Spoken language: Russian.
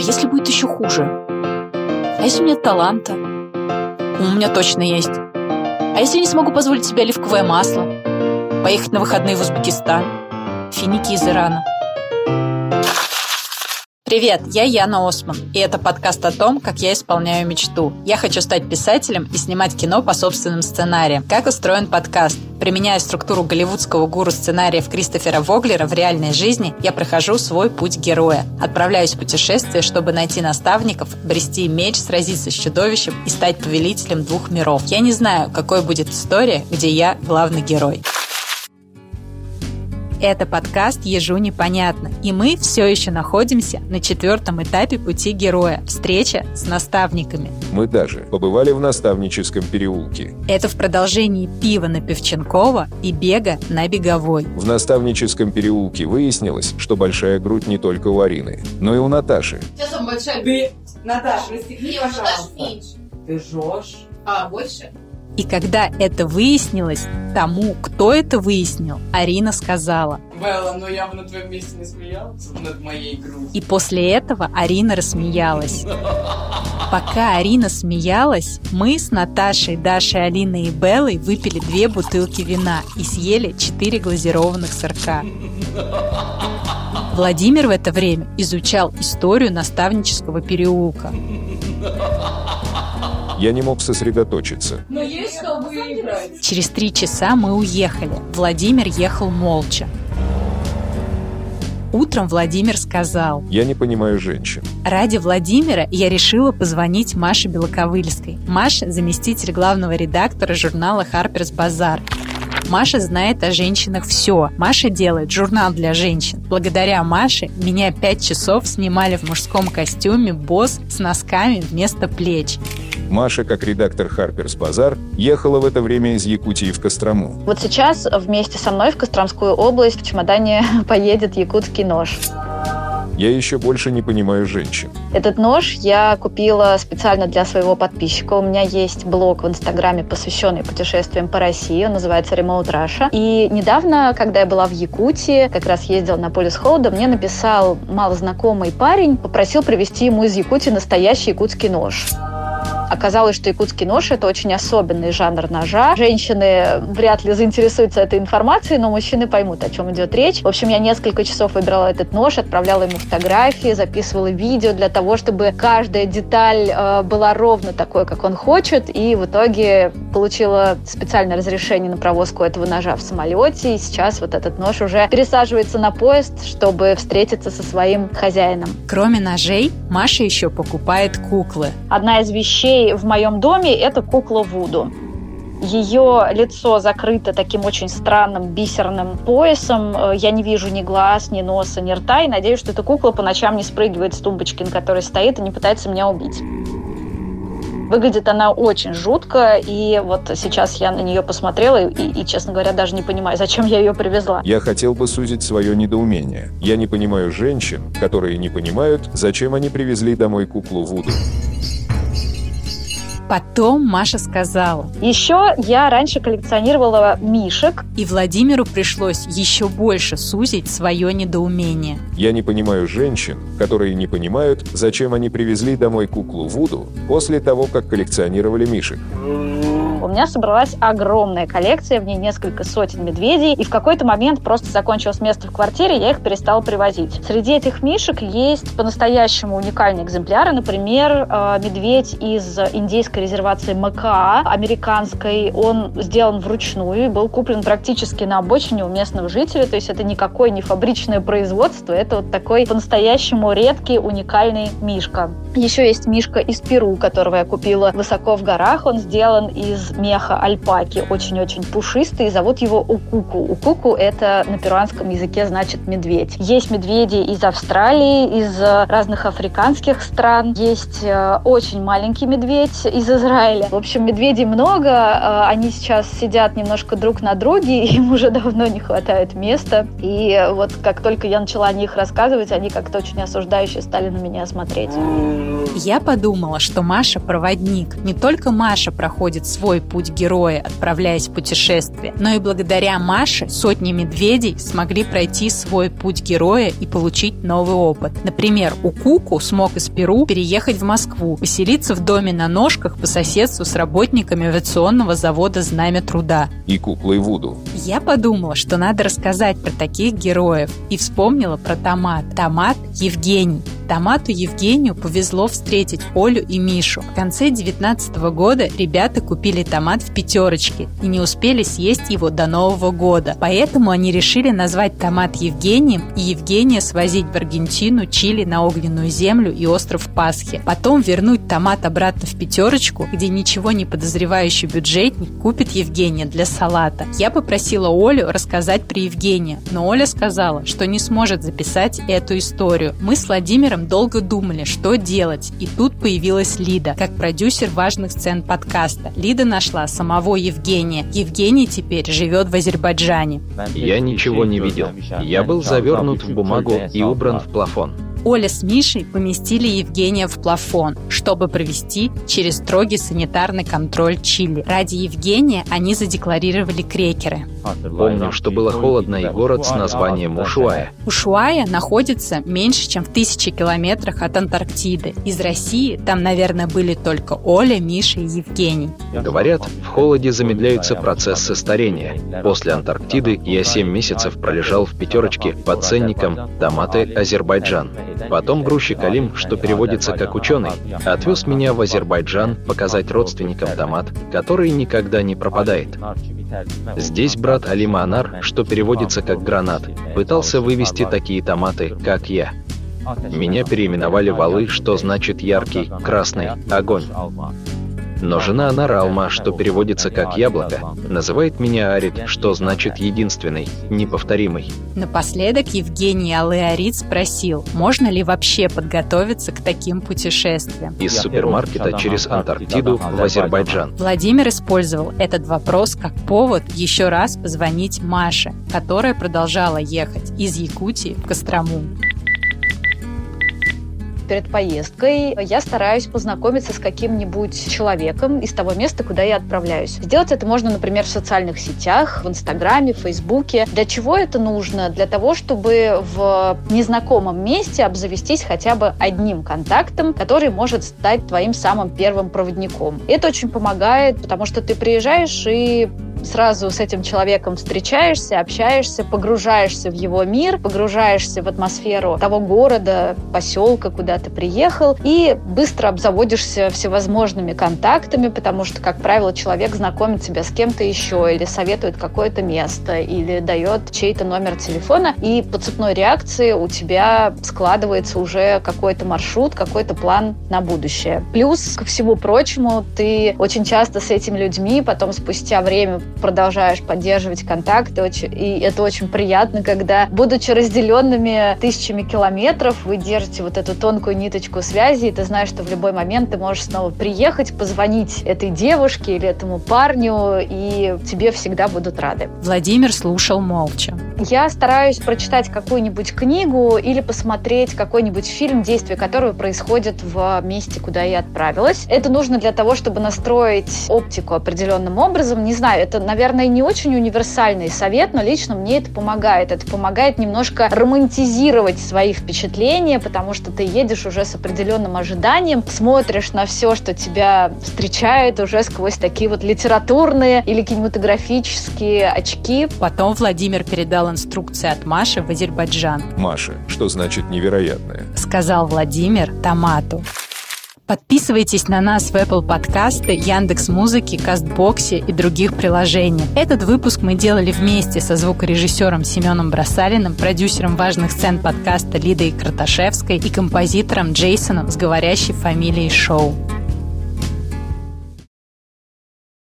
если будет еще хуже? А если нет таланта? У меня точно есть. А если я не смогу позволить себе оливковое масло? Поехать на выходные в Узбекистан? Финики из Ирана. Привет, я Яна Осман, и это подкаст о том, как я исполняю мечту. Я хочу стать писателем и снимать кино по собственным сценариям. Как устроен подкаст? Применяя структуру голливудского гуру сценариев Кристофера Воглера в реальной жизни, я прохожу свой путь героя. Отправляюсь в путешествие, чтобы найти наставников, обрести меч, сразиться с чудовищем и стать повелителем двух миров. Я не знаю, какой будет история, где я главный герой. Это подкаст «Ежу непонятно», и мы все еще находимся на 4-м этапе пути героя – встреча с наставниками. Мы даже побывали в наставническом переулке. Это в продолжении пива на Певченкова и бега на Беговой. В наставническом переулке выяснилось, что большая грудь не только у Арины, но и у Наташи. Сейчас он большая. Наташа, расстегни, пожалуйста. Ты жжешь. А, больше? И когда это выяснилось, тому, кто это выяснил, Арина сказала: Белла, но я бы на твоем месте не смеялась над моей грудью. И после этого Арина рассмеялась. Пока Арина смеялась, мы с Наташей, Дашей, Алиной и Беллой выпили 2 бутылки вина и съели 4 глазированных сырка. Владимир в это время изучал историю наставнического переулка. Я не мог сосредоточиться. Но есть что выиграть. Через 3 часа мы уехали. Владимир ехал молча. Утром Владимир сказал: Я не понимаю женщин. Ради Владимира я решила позвонить Маше Белоковыльской. Маша – заместитель главного редактора журнала Harper's Bazaar. Маша знает о женщинах все. Маша делает журнал для женщин. Благодаря Маше меня 5 часов снимали в мужском костюме босс с носками вместо плеч. Маша, как редактор Harper's Bazaar, ехала в это время из Якутии в Кострому. Вот сейчас вместе со мной в Костромскую область в чемодане поедет якутский нож. Я еще больше не понимаю женщин. Этот нож я купила специально для своего подписчика. У меня есть блог в Инстаграме, посвященный путешествиям по России. Он называется Remote Russia. И недавно, когда я была в Якутии, как раз ездила на полюс холода, мне написал малознакомый парень, попросил привезти ему из Якутии настоящий якутский нож. Оказалось, что якутский нож – это очень особенный жанр ножа. Женщины вряд ли заинтересуются этой информацией, но мужчины поймут, о чем идет речь. В общем, я несколько часов выбирала этот нож, отправляла ему фотографии, записывала видео для того, чтобы каждая деталь была ровно такой, как он хочет. И в итоге получила специальное разрешение на провозку этого ножа в самолете. И сейчас вот этот нож уже пересаживается на поезд, чтобы встретиться со своим хозяином. Кроме ножей, Маша еще покупает куклы. Одна из вещей в моем доме – это кукла Вуду. Ее лицо закрыто таким очень странным бисерным поясом. Я не вижу ни глаз, ни носа, ни рта. И надеюсь, что эта кукла по ночам не спрыгивает с тумбочки, на которой стоит, и не пытается меня убить. Выглядит она очень жутко, и вот сейчас я на нее посмотрела и, честно говоря, даже не понимаю, зачем я ее привезла. Я хотел бы сузить свое недоумение. Я не понимаю женщин, которые не понимают, зачем они привезли домой куклу Вуду. Потом Маша сказала: Еще я раньше коллекционировала мишек. И Владимиру пришлось еще больше сузить свое недоумение. Я не понимаю женщин, которые не понимают, зачем они привезли домой куклу Вуду после того, как коллекционировали мишек. У меня собралась огромная коллекция, в ней несколько сотен медведей, и в какой-то момент просто закончилось место в квартире, я их перестала привозить. Среди этих мишек есть по-настоящему уникальные экземпляры, например, медведь из индейской резервации Макаа, американской. Он сделан вручную и был куплен практически на обочине у местного жителя, то есть это никакое не фабричное производство, это вот такой по-настоящему редкий, уникальный мишка. Еще есть мишка из Перу, которого я купила высоко в горах, он сделан из меха альпаки, очень-очень пушистый, зовут его Укуку. Укуку — это на перуанском языке значит медведь. Есть медведи из Австралии, из разных африканских стран, есть очень маленький медведь из Израиля. В общем, медведей много, они сейчас сидят немножко друг на друге, им уже давно не хватает места, и вот как только я начала о них рассказывать, они как-то очень осуждающе стали на меня смотреть. Я подумала, что Маша проводник. Не только Маша проходит свой путь героя, отправляясь в путешествие, но и благодаря Маше сотни медведей смогли пройти свой путь героя и получить новый опыт. Например, Укуку смог из Перу переехать в Москву, поселиться в доме на ножках по соседству с работниками авиационного завода «Знамя труда». И куклой Вуду. Я подумала, что надо рассказать про таких героев, и вспомнила про Томат. Томат Евгений. Томату Евгению повезло встретить Олю и Мишу. В конце 2019 года ребята купили Томат в «Пятерочке» и не успели съесть его до Нового года. Поэтому они решили назвать Томат Евгением и Евгения свозить в Аргентину, Чили, на огненную землю и остров Пасхи. Потом вернуть Томат обратно в «Пятерочку», где ничего не подозревающий бюджетник купит Евгения для салата. Я попросила Олю рассказать про Евгения, но Оля сказала, что не сможет записать эту историю. Мы с Владимиром долго думали, что делать, и тут появилась Лида, как продюсер важных сцен подкаста. Лида нашла самого Евгения. Евгений теперь живет в Азербайджане. Я ничего не видел. Я был завернут в бумагу и убран в плафон. Оля с Мишей поместили Евгения в плафон, чтобы провести через строгий санитарный контроль Чили. Ради Евгения они задекларировали крекеры. Помню, что было холодно, и город с названием Ушуая. Ушуая находится меньше, чем в 1000 километрах от Антарктиды. Из России там, наверное, были только Оля, Миша и Евгений. Говорят, в холоде замедляются процессы старения. После Антарктиды я 7 месяцев пролежал в «Пятерочке» под ценником «Томаты Азербайджан». Потом грузчик Алим, что переводится как «ученый», отвез меня в Азербайджан показать родственникам томат, который никогда не пропадает. Здесь брат Алима Анар, что переводится как «гранат», пытался вывести такие томаты, как я. Меня переименовали в Алы, что значит «яркий», «красный», «огонь». Но жена Анара Алма, что переводится как «яблоко», называет меня Арит, что значит «единственный», «неповторимый». Напоследок Евгений Алы-Арит спросил, можно ли вообще подготовиться к таким путешествиям. Из супермаркета через Антарктиду в Азербайджан. Владимир использовал этот вопрос как повод еще раз позвонить Маше, которая продолжала ехать из Якутии в Кострому. Перед поездкой я стараюсь познакомиться с каким-нибудь человеком из того места, куда я отправляюсь. Сделать это можно, например, в социальных сетях, в Инстаграме, в Фейсбуке. Для чего это нужно? Для того, чтобы в незнакомом месте обзавестись хотя бы одним контактом, который может стать твоим самым первым проводником. Это очень помогает, потому что ты приезжаешь и сразу с этим человеком встречаешься, общаешься, погружаешься в его мир, погружаешься в атмосферу того города, поселка, куда ты приехал, и быстро обзаводишься всевозможными контактами, потому что, как правило, человек знакомит тебя с кем-то еще, или советует какое-то место, или дает чей-то номер телефона, и по цепной реакции у тебя складывается уже какой-то маршрут, какой-то план на будущее. Плюс, ко всему прочему, ты очень часто с этими людьми потом спустя время продолжаешь поддерживать контакты, и это очень приятно, когда, будучи разделенными тысячами километров, вы держите вот эту тонкую ниточку связи, и ты знаешь, что в любой момент ты можешь снова приехать, позвонить этой девушке или этому парню, и тебе всегда будут рады. Владимир слушал молча. Я стараюсь прочитать какую-нибудь книгу или посмотреть какой-нибудь фильм, действие которого происходит в месте, куда я отправилась. Это нужно для того, чтобы настроить оптику определенным образом. Не знаю, это, наверное, не очень универсальный совет, но лично мне это помогает. Это помогает немножко романтизировать свои впечатления, потому что ты едешь уже с определенным ожиданием, смотришь на все, что тебя встречает уже сквозь такие вот литературные или кинематографические очки. Потом Владимир передал инструкции от Маши в Азербайджан. Маша, что значит невероятное? Сказал Владимир Томату. Подписывайтесь на нас в Apple подкасты, Яндекс.Музыке, Кастбоксе и других приложениях. Этот выпуск мы делали вместе со звукорежиссером Семеном Бросалиным, продюсером важных сцен подкаста Лидой Краташевской и композитором Джейсоном с говорящей фамилией Шоу.